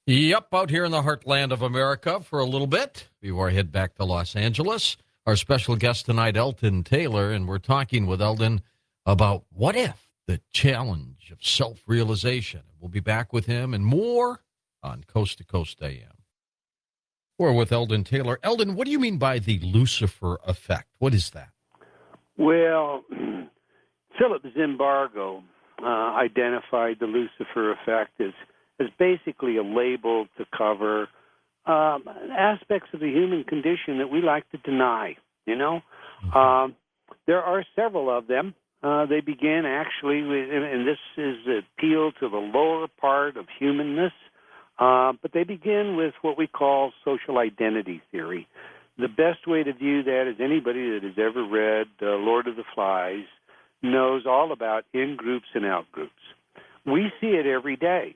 Yep, out here in the heartland of America for a little bit before I head back to Los Angeles. Our special guest tonight, Eldon Taylor, and we're talking with Eldon about what if, the challenge of self-realization. We'll be back with him and more on Coast to Coast AM. We're with Eldon Taylor. Eldon, what do you mean by the Lucifer effect? What is that? Well, Philip Zimbardo identified the Lucifer effect as basically a label to cover aspects of the human condition that we like to deny, Mm-hmm. There are several of them. They begin actually with, and this is the appeal to the lower part of humanness, but they begin with what we call social identity theory. The best way to view that is anybody that has ever read Lord of the Flies knows all about in-groups and out-groups. We see it every day.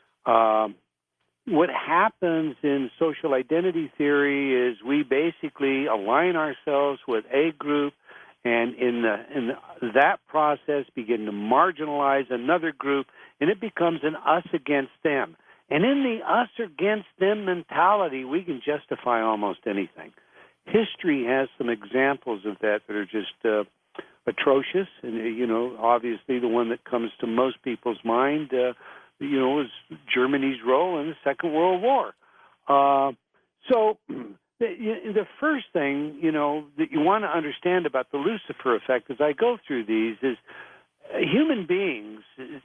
What happens in social identity theory is we basically align ourselves with a group, and in that process begin to marginalize another group, and it becomes an us against them. And in the us against them mentality, we can justify almost anything. History has some examples of that are just atrocious, and obviously the one that comes to most people's mind was Germany's role in the Second World War. So the first thing, that you want to understand about the Lucifer effect as I go through these is human beings,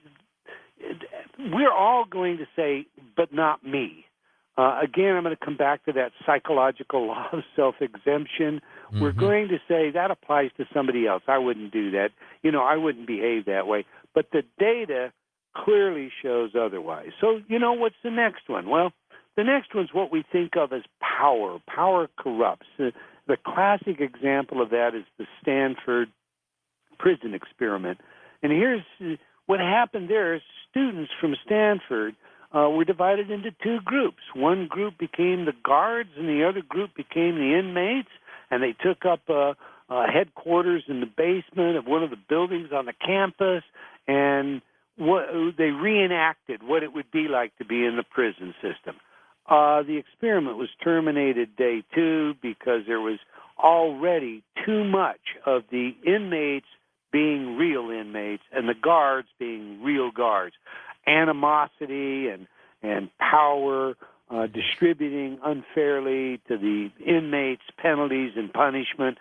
we're all going to say, but not me. Again, I'm going to come back to that psychological law of self-exemption. Mm-hmm. We're going to say that applies to somebody else. I wouldn't do that. I wouldn't behave that way. But the data clearly shows otherwise. So, what's the next one? Well, the next one's what we think of as power. Power corrupts. The classic example of that is the Stanford prison experiment. And here's what happened there. Students from Stanford were divided into two groups. One group became the guards, and the other group became the inmates, and they took up headquarters in the basement of one of the buildings on the campus, and they reenacted what it would be like to be in the prison system. The experiment was terminated day 2 because there was already too much of the inmates being real inmates and the guards being real guards. Animosity and power, distributing unfairly to the inmates penalties and punishment.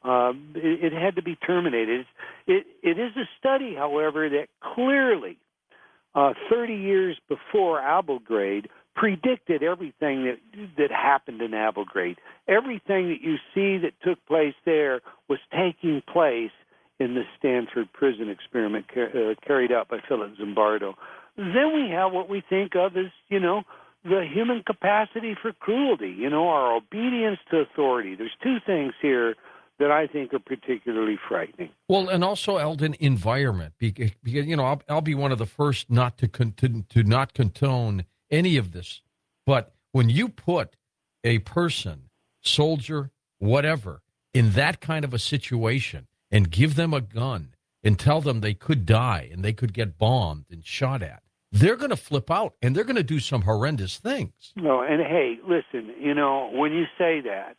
It had to be terminated. It is a study, however, that clearly 30 years before Abu-Ghraib predicted everything that happened in Abu-Ghraib. Everything that you see that took place there was taking place in the Stanford prison experiment carried out by Philip Zimbardo. Then we have what we think of as, the human capacity for cruelty, our obedience to authority. There's two things here that I think are particularly frightening. Well, and also, Eldon, environment, because I'll be one of the first not to not condone any of this. But when you put a person, soldier, whatever, in that kind of a situation and give them a gun and tell them they could die and they could get bombed and shot at, they're going to flip out and they're going to do some horrendous things. No, and hey, listen, when you say that,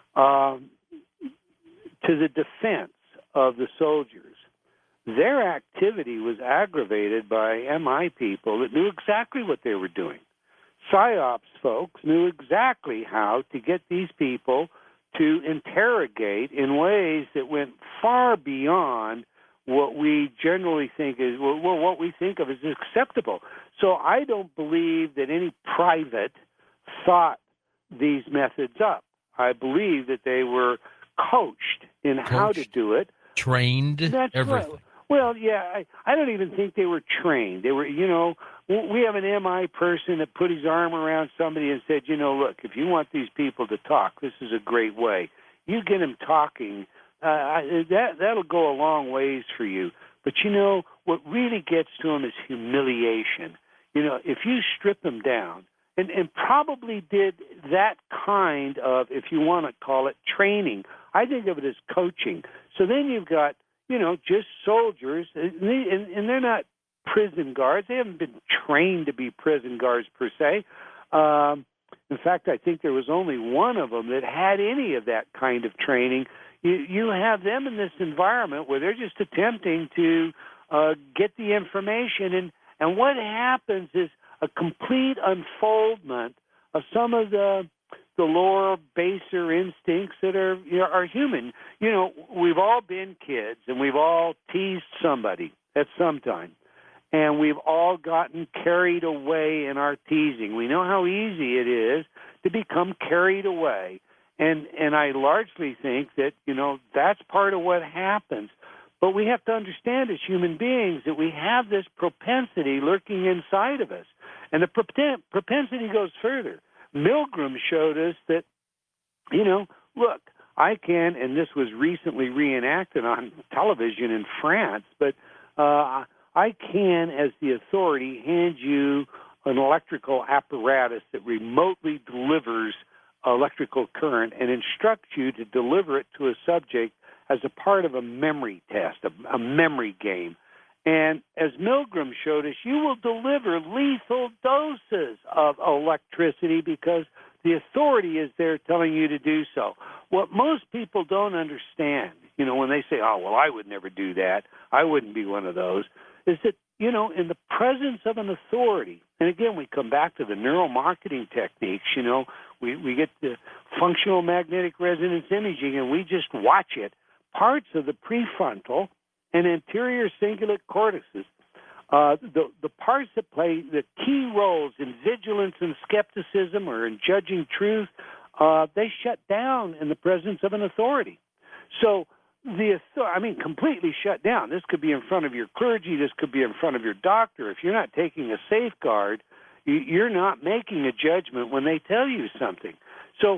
to the defense of the soldiers, their activity was aggravated by MI people that knew exactly what they were doing. PSYOPs folks knew exactly how to get these people to interrogate in ways that went far beyond what we generally think is, what we think of as acceptable. So I don't believe that any private thought these methods up. I believe that they were coached in how to do it. Trained, that's everything. Right. Well, yeah, I don't even think they were trained. They were, we have an MI person that put his arm around somebody and said, look, if you want these people to talk, this is a great way. You get them talking, that'll go a long ways for you. But, what really gets to them is humiliation. If you strip them down, and probably did that kind of, if you want to call it, training. I think of it as coaching. So then you've got, just soldiers, and they're not prison guards. They haven't been trained to be prison guards per se. In fact, I think there was only one of them that had any of that kind of training. You have them in this environment where they're just attempting to get the information, and what happens is a complete unfoldment of some of the lower, baser instincts that are human. We've all been kids, and we've all teased somebody at some time. And we've all gotten carried away in our teasing. We know how easy it is to become carried away. And I largely think that, that's part of what happens. But we have to understand as human beings that we have this propensity lurking inside of us. And the propensity goes further. Milgram showed us that, look, I can, and this was recently reenacted on television in France, but I can, as the authority, hand you an electrical apparatus that remotely delivers electrical current and instruct you to deliver it to a subject as a part of a memory test, a memory game. And as Milgram showed us, you will deliver lethal doses of electricity because the authority is there telling you to do so. What most people don't understand, when they say, oh, well, I would never do that, I wouldn't be one of those, is that, in the presence of an authority, and again, we come back to the neuromarketing techniques, we get the functional magnetic resonance imaging and we just watch it. Parts of the prefrontal and anterior cingulate cortices, the parts that play the key roles in vigilance and skepticism or in judging truth, they shut down in the presence of an authority. So completely shut down. This could be in front of your clergy. This could be in front of your doctor. If you're not taking a safeguard, you're not making a judgment when they tell you something. So,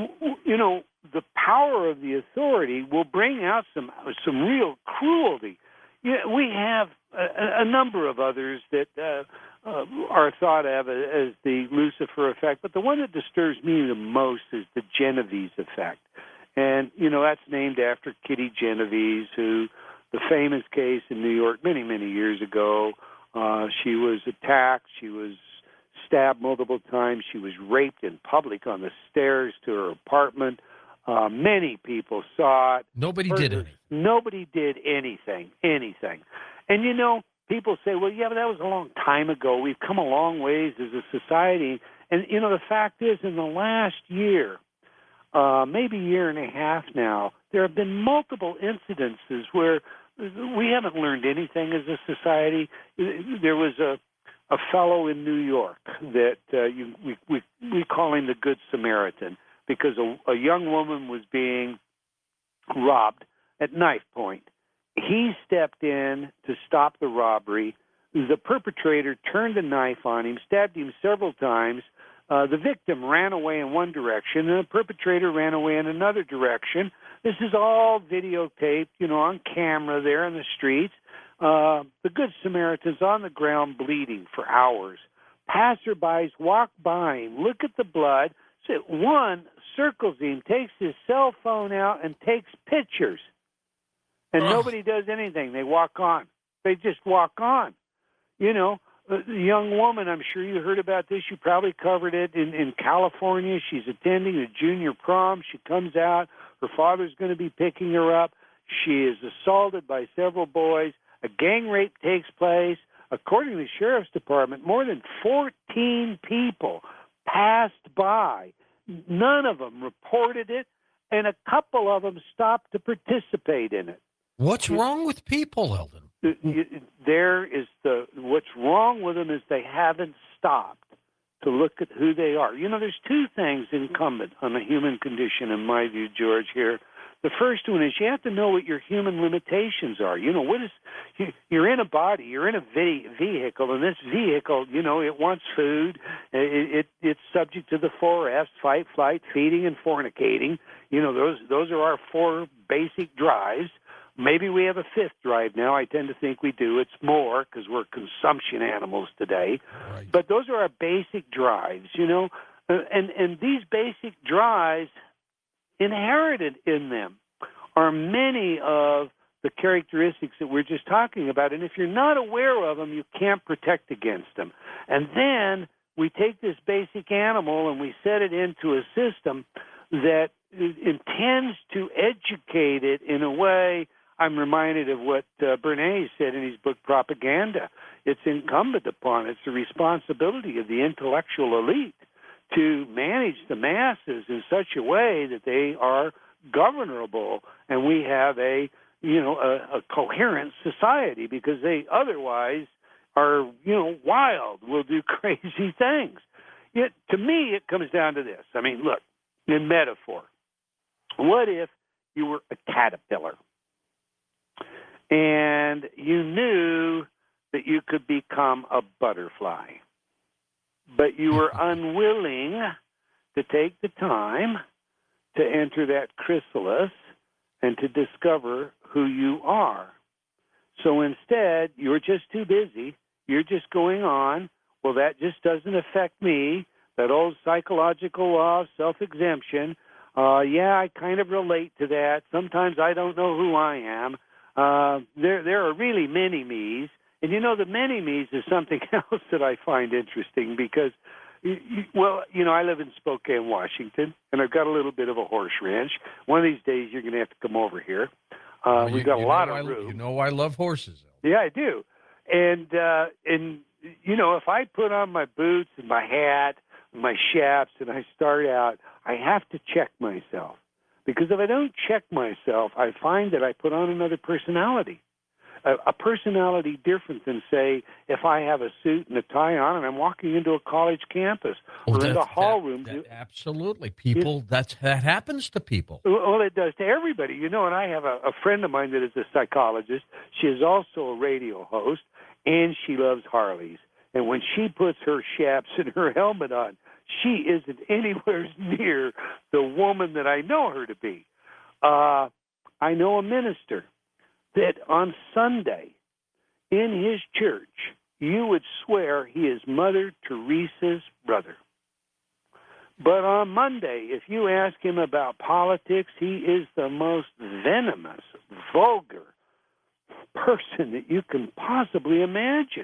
the power of the authority will bring out some real cruelty. We have a number of others that are thought of as the Lucifer effect, but the one that disturbs me the most is the Genovese effect. And, that's named after Kitty Genovese, who, the famous case in New York many, many years ago, she was attacked, she was stabbed multiple times, she was raped in public on the stairs to her apartment. Many people saw it. Nobody did anything. Nobody did anything. And, people say, well, yeah, but that was a long time ago. We've come a long ways as a society. And, the fact is, in the last year, maybe year and a half now, there have been multiple incidences where we haven't learned anything as a society. There was a fellow in New York that we call him the Good Samaritan because a young woman was being robbed at knife point. He stepped in to stop the robbery. The perpetrator turned a knife on him, stabbed him several times. The victim ran away in one direction, and the perpetrator ran away in another direction. This is all videotaped, on camera there in the streets. The Good Samaritan's on the ground bleeding for hours. Passerbys walk by him, look at the blood. So one circles him, takes his cell phone out, and takes pictures. And nobody does anything. They walk on. They just walk on. The young woman, I'm sure you heard about this. You probably covered it in California. She's attending a junior prom. She comes out. Her father's going to be picking her up. She is assaulted by several boys. A gang rape takes place. According to the sheriff's department, more than 14 people passed by. None of them reported it, and a couple of them stopped to participate in it. What's wrong with people, Eldon? What's wrong with them is they haven't stopped to look at who they are. There's two things incumbent on the human condition, in my view, George, here. The first one is you have to know what your human limitations are. You're in a body, you're in a vehicle, and this vehicle, it wants food. It's subject to the 4 F's, fight, flight, feeding, and fornicating. Those are our 4 basic drives. Maybe we have a 5th drive now. I tend to think we do. It's more because we're consumption animals today. Right. But those are our basic drives, and these basic drives, inherited in them, are many of the characteristics that we're just talking about. And if you're not aware of them, you can't protect against them. And then we take this basic animal and we set it into a system that intends to educate it in a way. I'm reminded of what Bernays said in his book Propaganda. It's incumbent upon, it's the responsibility of the intellectual elite to manage the masses in such a way that they are governable and we have a coherent society, because they otherwise are, wild, will do crazy things. To me, it comes down to this. I mean, look, in metaphor, what if you were a caterpillar and you knew that you could become a butterfly, but you were unwilling to take the time to enter that chrysalis and to discover who you are? So instead, you're just too busy. You're just going on, well, that just doesn't affect me. That old psychological law of self-exemption, I kind of relate to that. Sometimes I don't know who I am. There are really many me's. And, the many me's is something else that I find interesting because, I live in Spokane, Washington, and I've got a little bit of a horse ranch. One of these days you're going to have to come over here. We've got a lot of room. I love horses. Yeah, I do. And if I put on my boots and my hat, my chaps, and I start out, I have to check myself. Because if I don't check myself, I find that I put on another personality. A personality different than, say, if I have a suit and a tie on and I'm walking into a college campus or in the hall room. Absolutely. People, that happens to people. Well, it does to everybody. And I have a friend of mine that is a psychologist. She is also a radio host, and she loves Harleys. And when she puts her chaps and her helmet on, she isn't anywhere near the woman that I know her to be. I know a minister that on Sunday in his church, you would swear he is Mother Teresa's brother. But on Monday, if you ask him about politics, he is the most venomous, vulgar person that you can possibly imagine.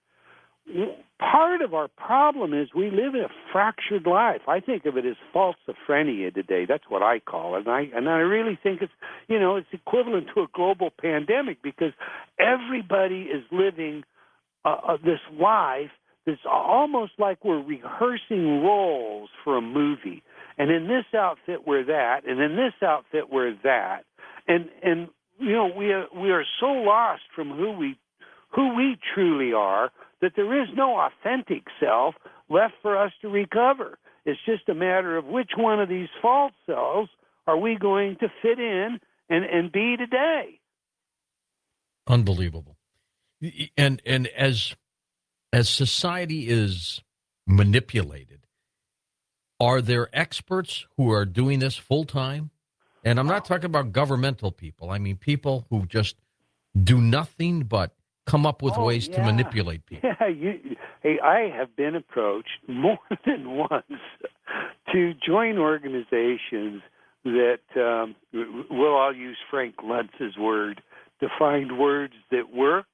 Part of our problem is we live in a fractured life. I think of it as falsophrenia today. That's what I call it. And I really think it's, it's equivalent to a global pandemic because everybody is living this life that's almost like we're rehearsing roles for a movie. And in this outfit, we're that. And in this outfit, we're that. And we are so lost from who we truly are that there is no authentic self left for us to recover. It's just a matter of which one of these false selves are we going to fit in and be today. Unbelievable. And as society is manipulated, are there experts who are doing this full time? And I'm not talking about governmental people. I mean people who just do nothing but come up with ways to manipulate people. Yeah, I have been approached more than once to join organizations that, I'll use Frank Luntz's word, to find words that work.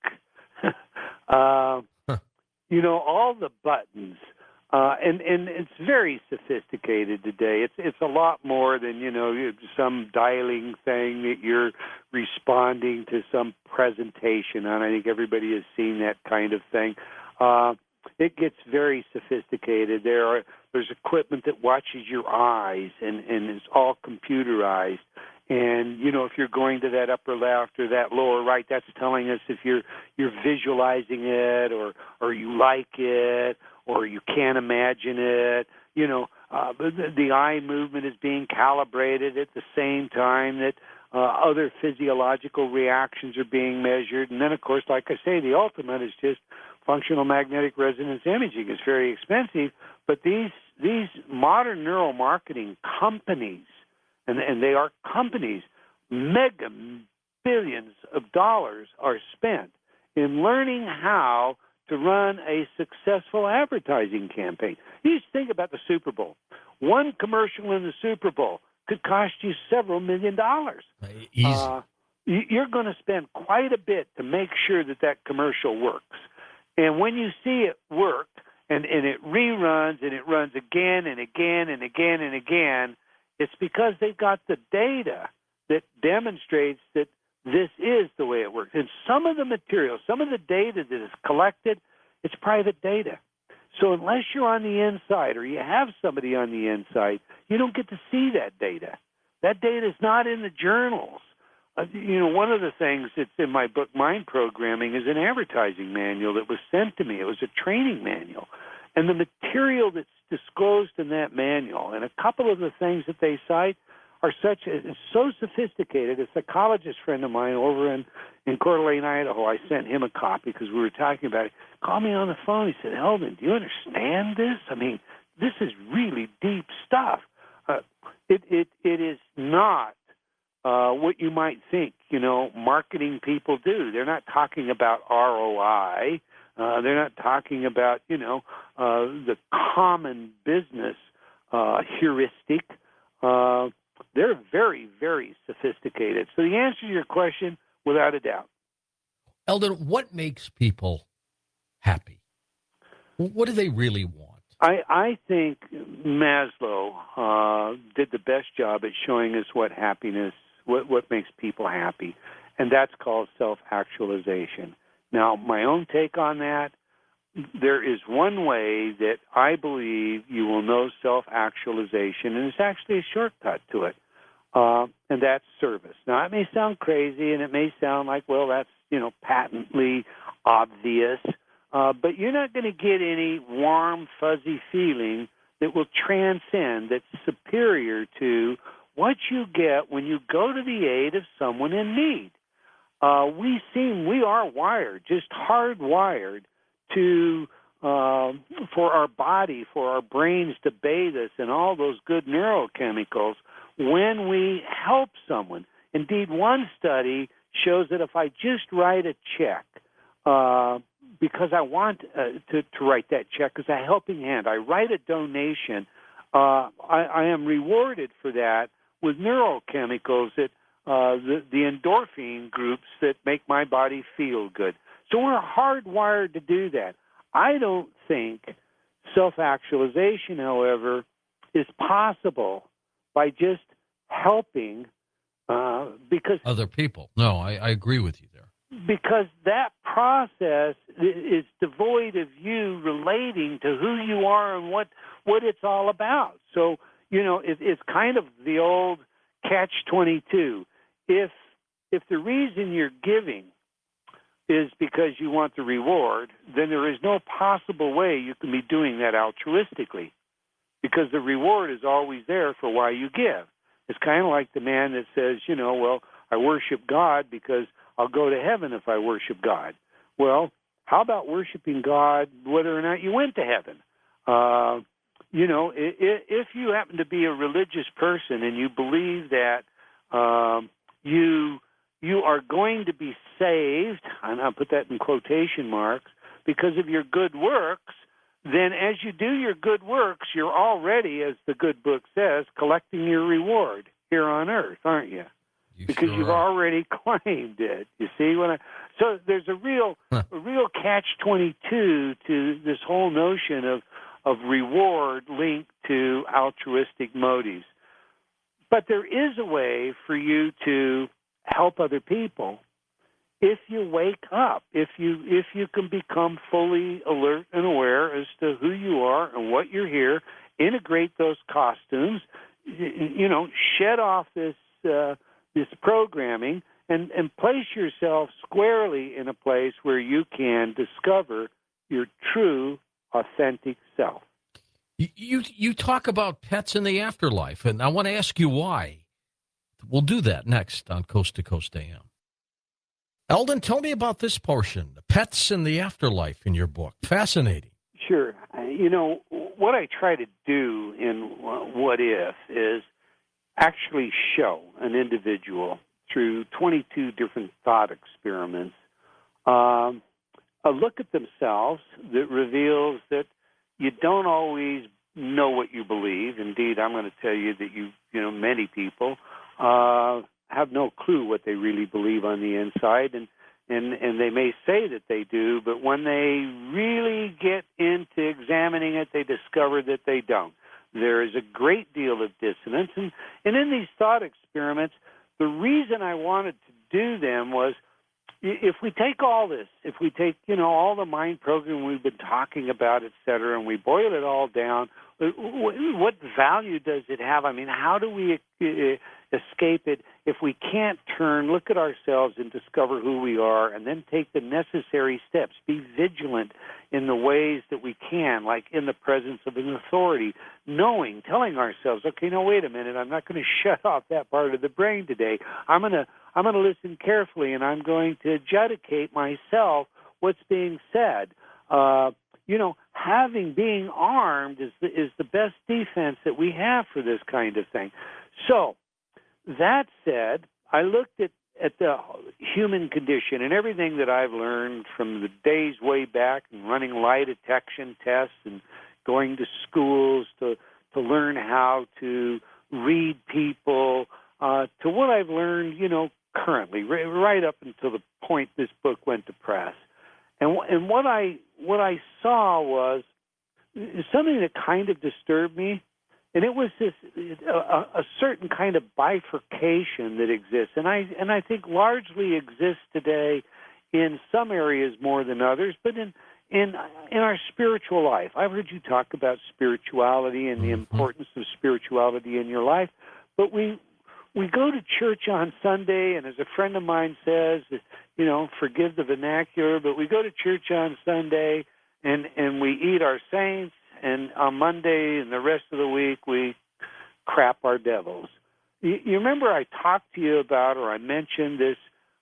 All the buttons. And it's very sophisticated today. It's a lot more than, some dialing thing that you're responding to some presentation on. I think everybody has seen that kind of thing. It gets very sophisticated. There's equipment that watches your eyes and it's all computerized. And, if you're going to that upper left or that lower right, that's telling us if you're visualizing it or you like it or you can't imagine it. The eye movement is being calibrated at the same time that other physiological reactions are being measured. And then, of course, like I say, the ultimate is just functional magnetic resonance imaging. It's very expensive, but these modern neuromarketing companies, and they are companies, mega billions of dollars are spent in learning how to run a successful advertising campaign. You just think about the Super Bowl. One commercial in the Super Bowl could cost you several $1 million. Easy. You're going to spend quite a bit to make sure that commercial works. And when you see it work and it reruns and it runs again and again and again and again, it's because they've got the data that demonstrates that this is the way it works. And some of the material, some of the data that is collected, it's private data. So unless you're on the inside or you have somebody on the inside, you don't get to see that data. That data is not in the journals. One of the things that's in my book, Mind Programming, is an advertising manual that was sent to me. It was a training manual. And the material that's disclosed in that manual, and a couple of the things that they cite, are so sophisticated. A psychologist friend of mine over in Coeur d'Alene, Idaho, I sent him a copy because we were talking about it. Called me on the phone. He said, Eldon, do you understand this? I mean, this is really deep stuff. It is not what you might think, marketing people do. They're not talking about ROI. They're not talking about, the common business heuristic. They're very, very sophisticated. So the answer to your question, without a doubt. Eldon, what makes people happy? What do they really want? I think Maslow did the best job at showing us what makes people happy, and that's called self-actualization. Now, my own take on that, there is one way that I believe you will know self-actualization, and it's actually a shortcut to it, and that's service. Now, it may sound crazy, and it may sound like, well, that's, patently obvious, but you're not going to get any warm, fuzzy feeling that will transcend, that's superior to what you get when you go to the aid of someone in need. We are wired, just hardwired to, for our body, for our brains to bathe us in all those good neurochemicals when we help someone. Indeed, one study shows that if I just write a check, because I want to write that check as a helping hand, I write a donation, I am rewarded for that with neurochemicals that the endorphin groups that make my body feel good. So we're hardwired to do that. I don't think self-actualization, however, is possible by just helping because other people. No, I agree with you there. Because that process is devoid of you relating to who you are and what it's all about. So, it's kind of the old catch-22. If the reason you're giving is because you want the reward, then there is no possible way you can be doing that altruistically, because the reward is always there for why you give. It's kind of like the man that says, I worship God because I'll go to heaven if I worship God. Well, how about worshiping God whether or not you went to heaven? If you happen to be a religious person and you believe that you are going to be saved, and I'll put that in quotation marks, because of your good works, then as you do your good works, you're already, as the good book says, collecting your reward here on earth, aren't you? Because you've already claimed it. You see so there's a real catch-22 to this whole notion of reward linked to altruistic motives. But there is a way for you to help other people if you wake up, if you can become fully alert and aware as to who you are and what you're here, integrate those costumes, shed off this programming, and place yourself squarely in a place where you can discover your true, authentic self. You talk about pets in the afterlife, and I want to ask you why. We'll do that next on Coast to Coast AM. Eldon, tell me about this portion, the pets in the afterlife in your book. Fascinating. Sure. What I try to do in What If is actually show an individual through 22 different thought experiments a look at themselves that reveals that you don't always know what you believe. Indeed, I'm going to tell you that many people have no clue what they really believe on the inside, and and they may say that they do, but when they really get into examining it, they discover that they don't. There is a great deal of dissonance, and in these thought experiments, the reason I wanted to do them was, if we take all this, if we take, all the mind programming we've been talking about, et cetera, and we boil it all down, what value does it have? I mean, how do we escape it if we can't look at ourselves and discover who we are, and then take the necessary steps, be vigilant in the ways that we can, like in the presence of an authority, telling ourselves, okay, no, wait a minute, I'm not going to shut off that part of the brain today. I'm going to listen carefully, and I'm going to adjudicate myself what's being said. Being armed is the best defense that we have for this kind of thing. So, that said, I looked at the human condition and everything that I've learned from the days way back and running lie detection tests and going to schools to learn how to read people, to what I've learned, currently, right up until the point this book went to press. And what I saw was something that kind of disturbed me, and it was this a certain kind of bifurcation that exists, and I think largely exists today in some areas more than others, but in our spiritual life. I've heard you talk about spirituality and the importance of spirituality in your life, but we go to church on Sunday, and as a friend of mine says, forgive the vernacular, but we go to church on Sunday and we eat our saints, and on Monday and the rest of the week we crap our devils. You remember I talked to you about, or I mentioned this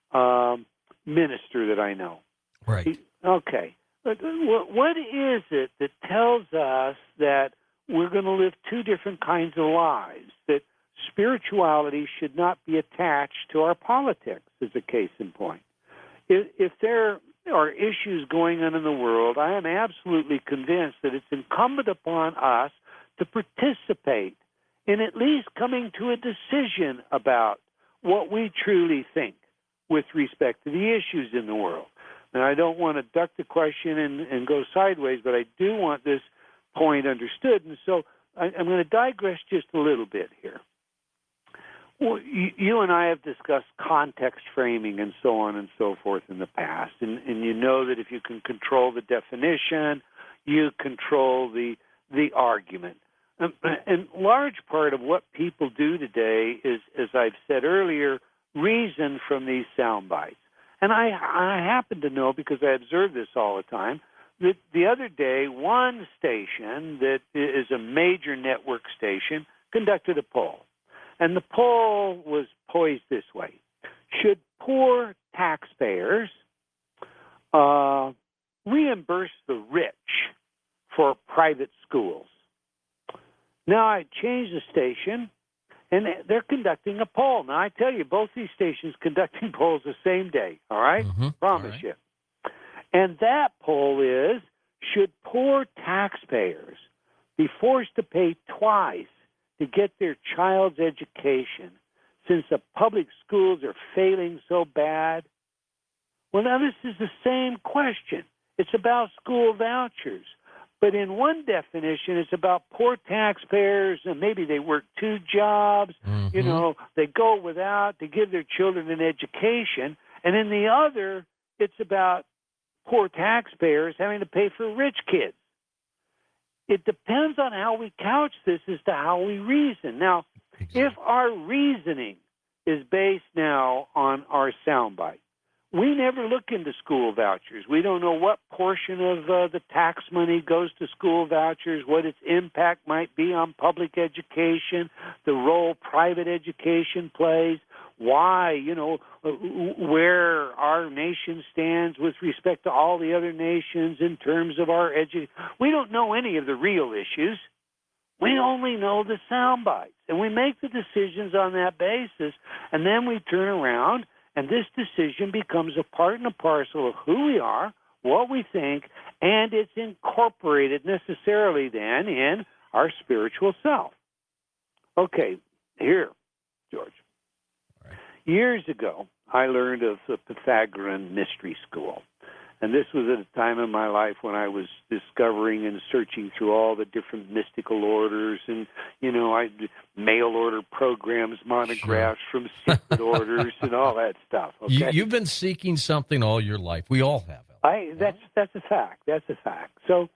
minister that I know. Right. Okay. But what is it that tells us that we're going to live two different kinds of lives, that spirituality should not be attached to our politics, as a case in point? If there are issues going on in the world, I am absolutely convinced that it's incumbent upon us to participate in at least coming to a decision about what we truly think with respect to the issues in the world. And I don't want to duck the question and go sideways, but I do want this point understood. And so I'm going to digress just a little bit here. Well, you and I have discussed context framing and so on and so forth in the past, and you know that if you can control the definition, you control the argument. And large part of what people do today is, as I've said earlier, reason from these sound bites. And I happen to know, because I observe this all the time, that the other day one station that is a major network station conducted a poll. And the poll was poised this way: should poor taxpayers reimburse the rich for private schools? Now, I changed the station, and they're conducting a poll. Now, I tell you, both these stations conducting polls the same day, all right? Promise you. And that poll is, should poor taxpayers be forced to pay twice to get their child's education, since the public schools are failing so bad? Well, now this is the same question. It's about school vouchers. But in one definition, it's about poor taxpayers, and maybe they work two jobs, they go without to give their children an education. And in the other, it's about poor taxpayers having to pay for rich kids. It depends on how we couch this as to how we reason. Now, if our reasoning is based now on our soundbite, we never look into school vouchers. We don't know what portion of the tax money goes to school vouchers, what its impact might be on public education, the role private education plays, why, where our nation stands with respect to all the other nations in terms of our education. We don't know any of the real issues. We only know the sound bites, and we make the decisions on that basis, and then we turn around, and this decision becomes a part and a parcel of who we are, what we think, and it's incorporated necessarily then in our spiritual self. Okay, here, George. Years ago, I learned of the Pythagorean mystery school. And this was at a time in my life when I was discovering and searching through all the different mystical orders, and I mail order programs, monographs from secret orders, and all that stuff. Okay, You've been seeking something all your life. We all have. That's a fact. That's a fact. So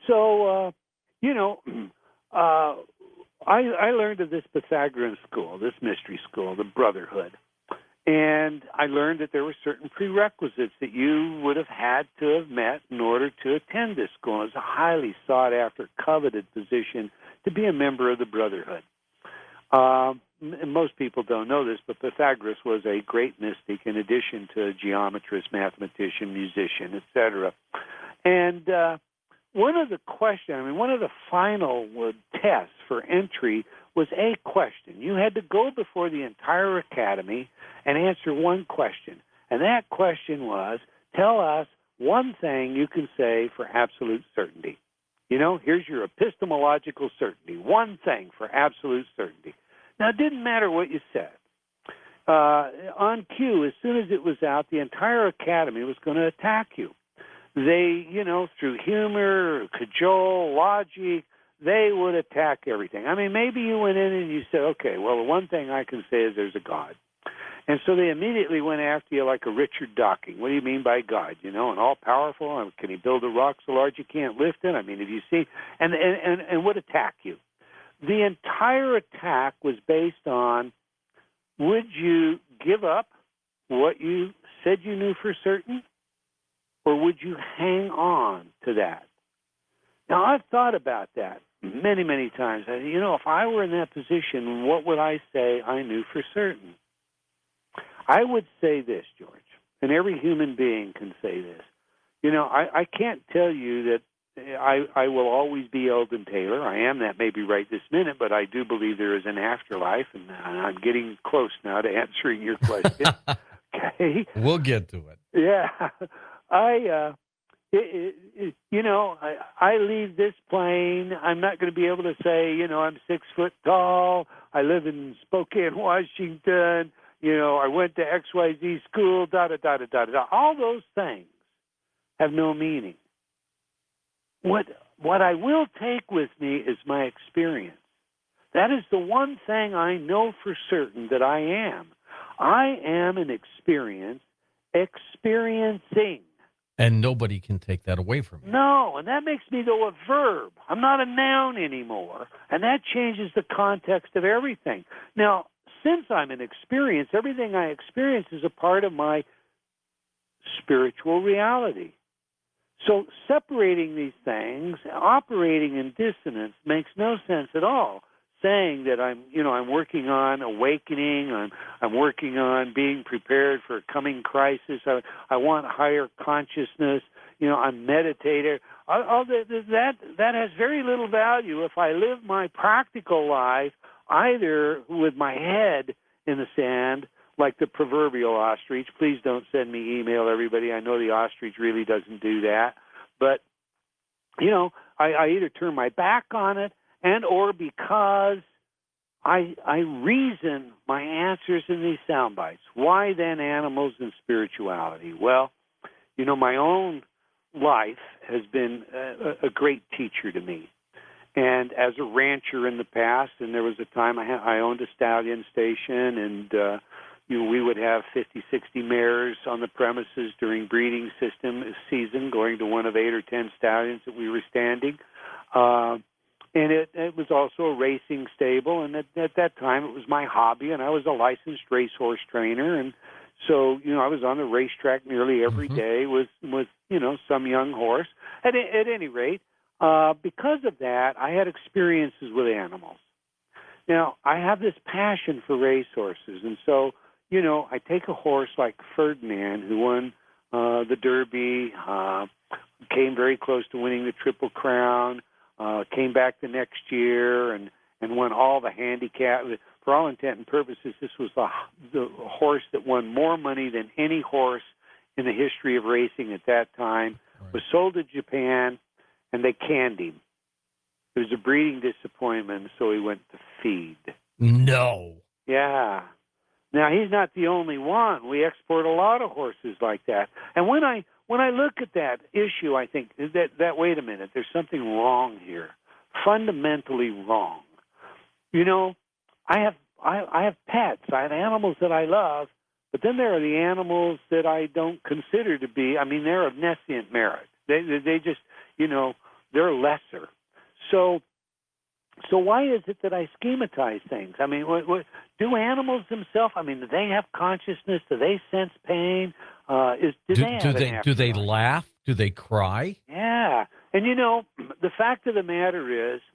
I learned of this Pythagorean school, this mystery school, the Brotherhood. And I learned that there were certain prerequisites that you would have had to have met in order to attend this school. It's a highly sought-after, coveted position to be a member of the Brotherhood. And most people don't know this, but Pythagoras was a great mystic in addition to a geometrist, mathematician, musician, etc. And one of the final tests for entry was a question. You had to go before the entire academy and answer one question. And that question was, tell us one thing you can say for absolute certainty. Here's your epistemological certainty. One thing for absolute certainty. Now, it didn't matter what you said. On cue, as soon as it was out, the entire academy was going to attack you. They, through humor, cajole, logic, they would attack everything. I mean, maybe you went in and you said, okay, well, the one thing I can say is there's a God. And so they immediately went after you like a Richard Dawkins. What do you mean by God? An all-powerful? Can he build a rock so large you can't lift it? I mean, have you seen? And would attack you. The entire attack was based on, would you give up what you said you knew for certain, or would you hang on to that? Now, I've thought about that many, many times. If I were in that position, what would I say I knew for certain? I would say this, George, and every human being can say this. I can't tell you that I will always be Eldon Taylor. I am that maybe right this minute, but I do believe there is an afterlife, and I'm getting close now to answering your question. Okay? We'll get to it. Yeah. I leave this plane. I'm not going to be able to say, I'm 6 foot tall. I live in Spokane, Washington. I went to XYZ school, da-da-da-da-da-da. All those things have no meaning. What I will take with me is my experience. That is the one thing I know for certain that I am. I am an experience experiencing. And nobody can take that away from you. No, and that makes me, though, a verb. I'm not a noun anymore, and that changes the context of everything. Now, since I'm an experience, everything I experience is a part of my spiritual reality. So separating these things, operating in dissonance, makes no sense at all. Saying that I'm working on awakening, I'm working on being prepared for a coming crisis. I want higher consciousness. I'm meditator. All that has very little value if I live my practical life either with my head in the sand, like the proverbial ostrich. Please don't send me email, everybody. I know the ostrich really doesn't do that, but I either turn my back on it, and or because I reason my answers in these sound bites. Why then animals and spirituality? Well, my own life has been a great teacher to me. And as a rancher in the past, and there was a time I owned a stallion station, and we would have 50, 60 mares on the premises during breeding season, going to one of 8 or 10 stallions that we were standing. And it was also a racing stable, and at that time it was my hobby, and I was a licensed racehorse trainer, and so I was on the racetrack nearly every day with some young horse. At any rate, because of that, I had experiences with animals. Now I have this passion for racehorses, and so I take a horse like Ferdinand, who won the Derby, came very close to winning the Triple Crown. Came back the next year and won all the handicap. For all intent and purposes, this was the horse that won more money than any horse in the history of racing at that time. Right. Was sold to Japan, and they canned him. It was a breeding disappointment, so he went to feed. No. Yeah. Now, he's not the only one. We export a lot of horses like that. And when I look at that issue, I think that wait a minute, there's something wrong here, fundamentally wrong. You know, I have pets. I have animals that I love, but then there are the animals that I don't consider to be. I mean, they're of nescient merit. They just, you know, they're lesser. So why is it that I schematize things? I mean, what do animals themselves? I mean, do they have consciousness? Do they sense pain? Do they laugh? Do they cry? Yeah, and you know, the fact of the matter is,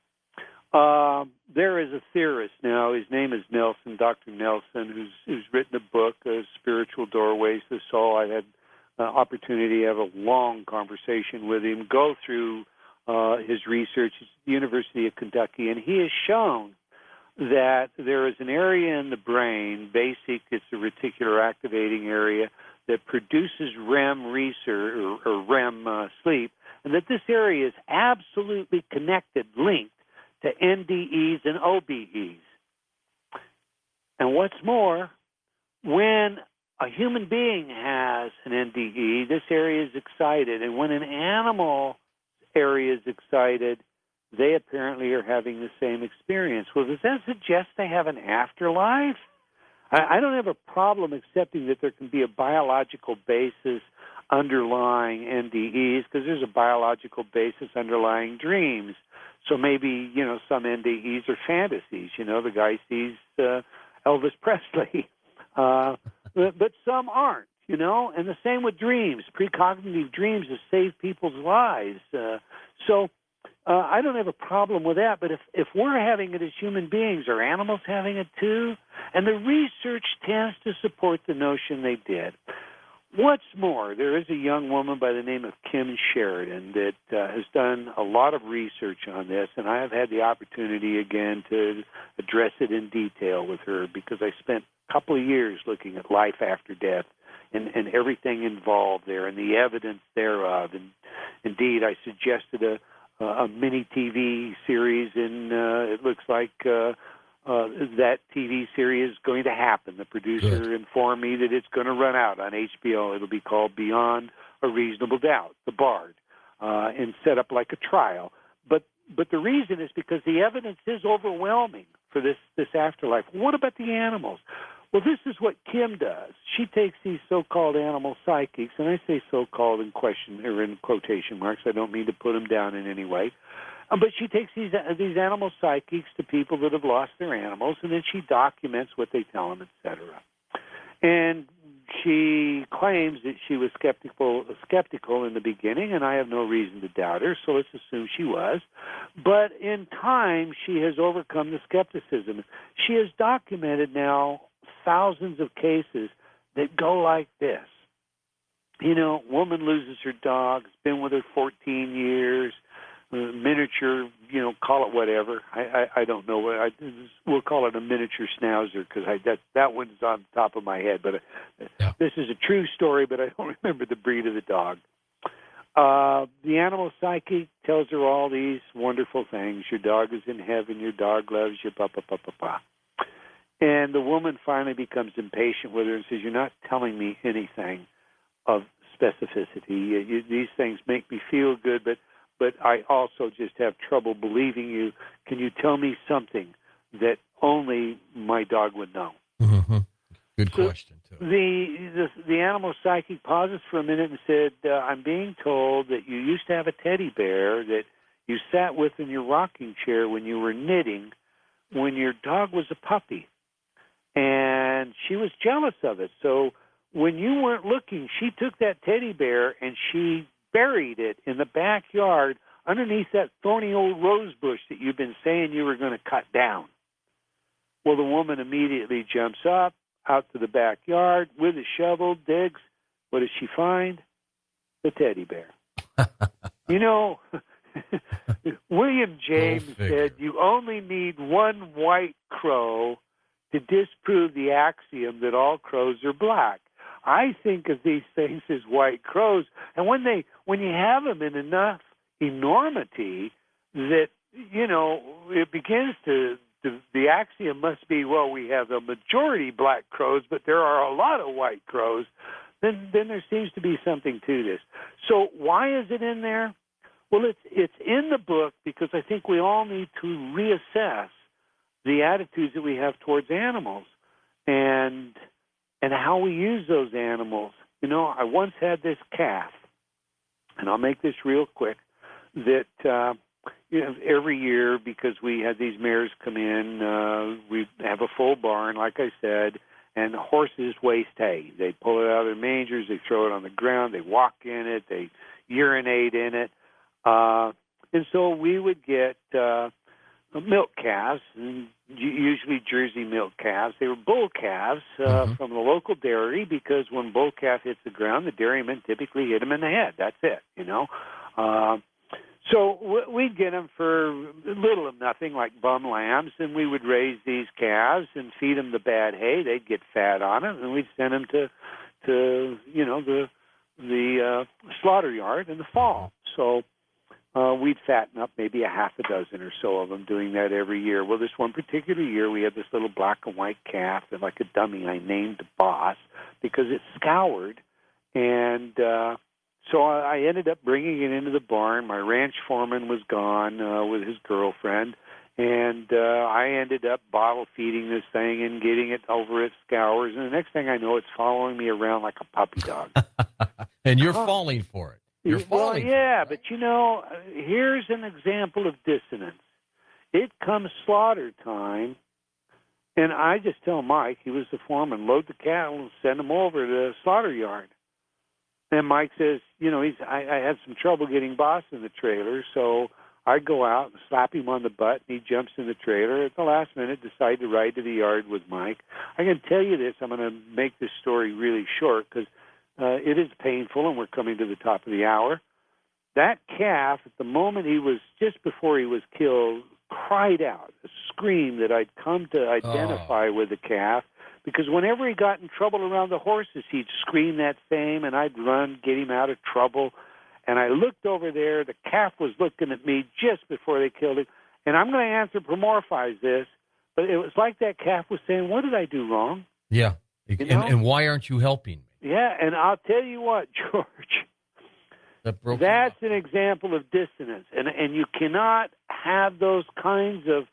there is a theorist now. His name is Nelson, Dr. Nelson, who's written a book, Spiritual Doorways to the Soul. I had opportunity to have a long conversation with him, go through his research at the University of Kentucky, and he has shown that there is an area in the brain, it's a reticular activating area, that produces REM research or REM sleep, and that this area is absolutely connected, linked to NDEs and OBEs. And what's more, when a human being has an NDE, this area is excited, and when an animal area is excited, they apparently are having the same experience. Well, does that suggest they have an afterlife? I don't have a problem accepting that there can be a biological basis underlying NDEs, because there's a biological basis underlying dreams. So maybe, you know, some NDEs are fantasies. You know, the guy sees Elvis Presley. But some aren't, you know, and the same with dreams. Precognitive dreams have saved people's lives. So I don't have a problem with that, but if we're having it as human beings, are animals having it too? And the research tends to support the notion they did. What's more, there is a young woman by the name of Kim Sheridan that has done a lot of research on this, and I have had the opportunity again to address it in detail with her because I spent a couple of years looking at life after death and everything involved there and the evidence thereof. And indeed, I suggested a mini TV series, and it looks like that TV series is going to happen. The producer informed me that it's going to run out on HBO. It'll be called Beyond a Reasonable Doubt, The Bard, and set up like a trial. But the reason is because the evidence is overwhelming for this afterlife. What about the animals? Well, this is what Kim does. She takes these so-called animal psychics, and I say so-called in quotation marks. I don't mean to put them down in any way. But she takes these animal psychics to people that have lost their animals, and then she documents what they tell them, etc. And she claims that she was skeptical in the beginning, and I have no reason to doubt her, so let's assume she was. But in time, she has overcome the skepticism. She has documented now thousands of cases that go like this. You know, woman loses her dog, has been with her 14 years, miniature, you know, call it whatever. I don't know. We'll call it a miniature schnauzer because that one's on top of my head. But This is a true story, but I don't remember the breed of the dog. The animal psychic tells her all these wonderful things. Your dog is in heaven. Your dog loves you, pa, pa, pa, pa, pa. And the woman finally becomes impatient with her and says, you're not telling me anything of specificity. These things make me feel good, but I also just have trouble believing you. Can you tell me something that only my dog would know? Mm-hmm. Good question, too. The animal psychic pauses for a minute and said, I'm being told that you used to have a teddy bear that you sat with in your rocking chair when you were knitting when your dog was a puppy. And she was jealous of it. So when you weren't looking, she took that teddy bear and she buried it in the backyard underneath that thorny old rose bush that you've been saying you were going to cut down. Well, the woman immediately jumps up out to the backyard with a shovel, digs. What does she find? The teddy bear. You know, William James said you only need one white crow to disprove the axiom that all crows are black. I think of these things as white crows, and when you have them in enough enormity that, you know, it begins to the axiom must be, well, we have a majority black crows, but there are a lot of white crows. Then there seems to be something to this. So why is it in there? Well, it's in the book because I think we all need to reassess the attitudes that we have towards animals and how we use those animals. You know, I once had this calf, and I'll make this real quick, that every year, because we had these mares come in, we have a full barn, like I said, and the horses waste hay. They pull it out of their mangers, they throw it on the ground, they walk in it, they urinate in it. And so we would get milk calves, and usually Jersey milk calves. They were bull calves from the local dairy, because when bull calf hits the ground, the dairyman typically hit him in the head. That's it, you know. So we'd get them for little of nothing, like bum lambs, and we would raise these calves and feed them the bad hay. They'd get fat on it, and we'd send them to the slaughter yard in the fall. So we'd fatten up maybe a half a dozen or so of them, doing that every year. Well, this one particular year, we had this little black and white calf, and like a dummy, I named Boss because it scoured, and so I ended up bringing it into the barn. My ranch foreman was gone with his girlfriend, and I ended up bottle feeding this thing and getting it over its scours. And the next thing I know, it's following me around like a puppy dog. And you're falling for it. You're falling. Well, yeah, but you know, here's an example of dissonance. It comes slaughter time, and I just tell Mike, he was the foreman, load the cattle and send them over to the slaughter yard. And Mike says, you know, I had some trouble getting Boss in the trailer, so I go out and slap him on the butt, and he jumps in the trailer. At the last minute, decide to ride to the yard with Mike. I can tell you this. I'm going to make this story really short because it is painful, and we're coming to the top of the hour. That calf, at the moment just before he was killed, cried out, a scream that I'd come to identify with the calf. Because whenever he got in trouble around the horses, he'd scream that same, and I'd run, get him out of trouble. And I looked over there. The calf was looking at me just before they killed him. And I'm going to anthropomorphize this, but it was like that calf was saying, what did I do wrong? Yeah. And why aren't you helping me? Yeah, and I'll tell you what, George, that's an example of dissonance. And you cannot have those kinds of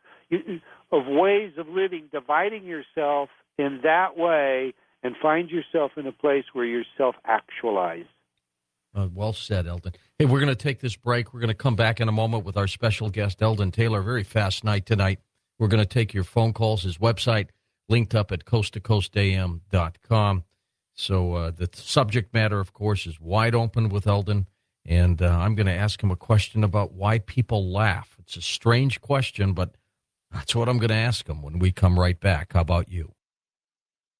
ways of living, dividing yourself in that way, and find yourself in a place where you're self-actualized. Well said, Eldon. Hey, we're going to take this break. We're going to come back in a moment with our special guest, Eldon Taylor. Very fast night tonight. We're going to take your phone calls. His website linked up at coasttocoastam.com. So the subject matter, of course, is wide open with Eldon, and I'm going to ask him a question about why people laugh. It's a strange question, but that's what I'm going to ask him when we come right back. How about you?